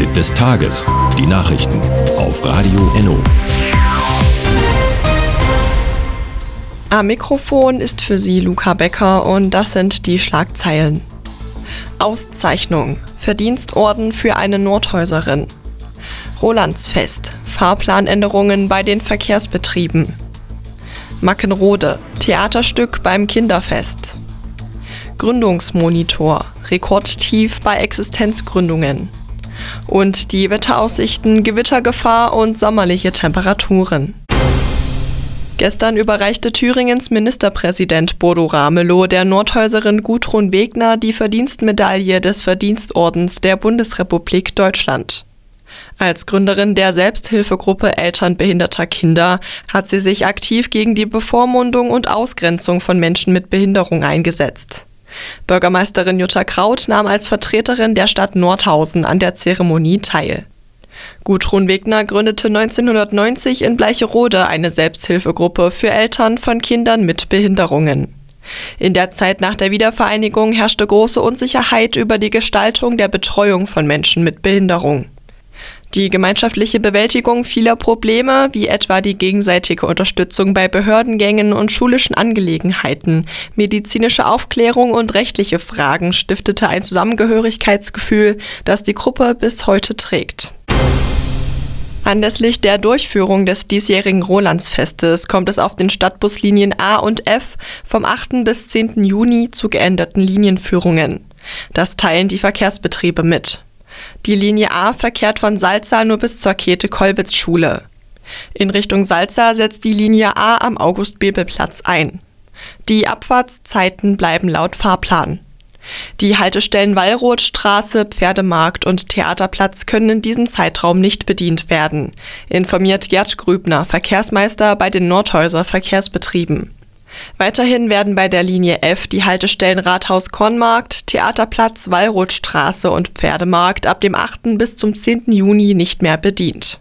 Fazit des Tages. Die Nachrichten auf Radio Enno. Am Mikrofon ist für Sie Luca Becker und das sind die Schlagzeilen. Auszeichnung: Verdienstorden für eine Nordhäuserin. Rolandsfest: Fahrplanänderungen bei den Verkehrsbetrieben. Mackenrode: Theaterstück beim Kinderfest. Gründungsmonitor: Rekordtief bei Existenzgründungen. Und die Wetteraussichten: Gewittergefahr und sommerliche Temperaturen. Gestern überreichte Thüringens Ministerpräsident Bodo Ramelow der Nordhäuserin Gudrun Wegner die Verdienstmedaille des Verdienstordens der Bundesrepublik Deutschland. Als Gründerin der Selbsthilfegruppe Eltern behinderter Kinder hat sie sich aktiv gegen die Bevormundung und Ausgrenzung von Menschen mit Behinderung eingesetzt. Bürgermeisterin Jutta Kraut nahm als Vertreterin der Stadt Nordhausen an der Zeremonie teil. Gudrun Wegner gründete 1990 in Bleicherode eine Selbsthilfegruppe für Eltern von Kindern mit Behinderungen. In der Zeit nach der Wiedervereinigung herrschte große Unsicherheit über die Gestaltung der Betreuung von Menschen mit Behinderung. Die gemeinschaftliche Bewältigung vieler Probleme, wie etwa die gegenseitige Unterstützung bei Behördengängen und schulischen Angelegenheiten, medizinische Aufklärung und rechtliche Fragen, stiftete ein Zusammengehörigkeitsgefühl, das die Gruppe bis heute trägt. Anlässlich der Durchführung des diesjährigen Rolandsfestes kommt es auf den Stadtbuslinien A und F vom 8. bis 10. Juni zu geänderten Linienführungen. Das teilen die Verkehrsbetriebe mit. Die Linie A verkehrt von Salza nur bis zur Käthe-Kollwitz-Schule. In Richtung Salza setzt die Linie A am August-Bebel-Platz ein. Die Abfahrtszeiten bleiben laut Fahrplan. Die Haltestellen Wallrothstraße, Pferdemarkt und Theaterplatz können in diesem Zeitraum nicht bedient werden, informiert Gerd Grübner, Verkehrsmeister bei den Nordhäuser Verkehrsbetrieben. Weiterhin werden bei der Linie F die Haltestellen Rathaus-Kornmarkt, Theaterplatz, Wallrothstraße und Pferdemarkt ab dem 8. bis zum 10. Juni nicht mehr bedient.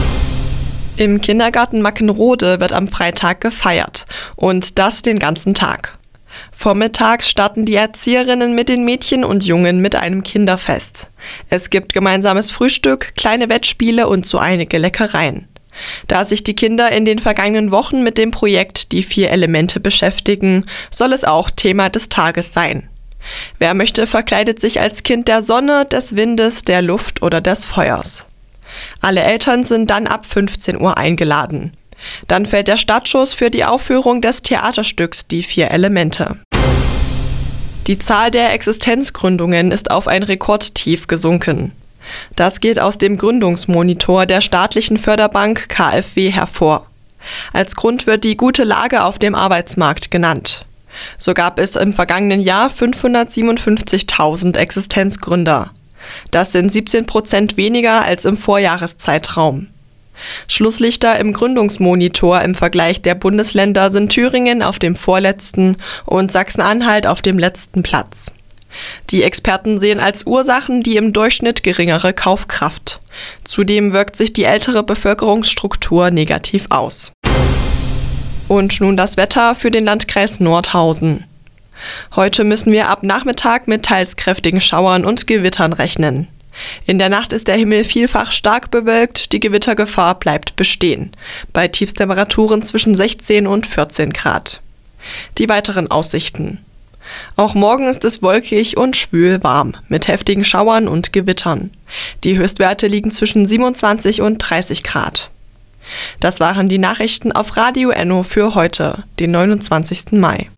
Im Kindergarten Mackenrode wird am Freitag gefeiert und das den ganzen Tag. Vormittags starten die Erzieherinnen mit den Mädchen und Jungen mit einem Kinderfest. Es gibt gemeinsames Frühstück, kleine Wettspiele und so einige Leckereien. Da sich die Kinder in den vergangenen Wochen mit dem Projekt Die 4 Elemente beschäftigen, soll es auch Thema des Tages sein. Wer möchte, verkleidet sich als Kind der Sonne, des Windes, der Luft oder des Feuers. Alle Eltern sind dann ab 15 Uhr eingeladen. Dann fällt der Startschuss für die Aufführung des Theaterstücks Die 4 Elemente. Die Zahl der Existenzgründungen ist auf ein Rekordtief gesunken. Das geht aus dem Gründungsmonitor der staatlichen Förderbank KfW hervor. Als Grund wird die gute Lage auf dem Arbeitsmarkt genannt. So gab es im vergangenen Jahr 557.000 Existenzgründer. Das sind 17% weniger als im Vorjahreszeitraum. Schlusslichter im Gründungsmonitor im Vergleich der Bundesländer sind Thüringen auf dem vorletzten und Sachsen-Anhalt auf dem letzten Platz. Die Experten sehen als Ursachen die im Durchschnitt geringere Kaufkraft. Zudem wirkt sich die ältere Bevölkerungsstruktur negativ aus. Und nun das Wetter für den Landkreis Nordhausen. Heute müssen wir ab Nachmittag mit teils kräftigen Schauern und Gewittern rechnen. In der Nacht ist der Himmel vielfach stark bewölkt, die Gewittergefahr bleibt bestehen, bei Tiefstemperaturen zwischen 16 und 14 Grad. Die weiteren Aussichten. Auch morgen ist es wolkig und schwül warm, mit heftigen Schauern und Gewittern. Die Höchstwerte liegen zwischen 27 und 30 Grad. Das waren die Nachrichten auf Radio Enno für heute, den 29. Mai.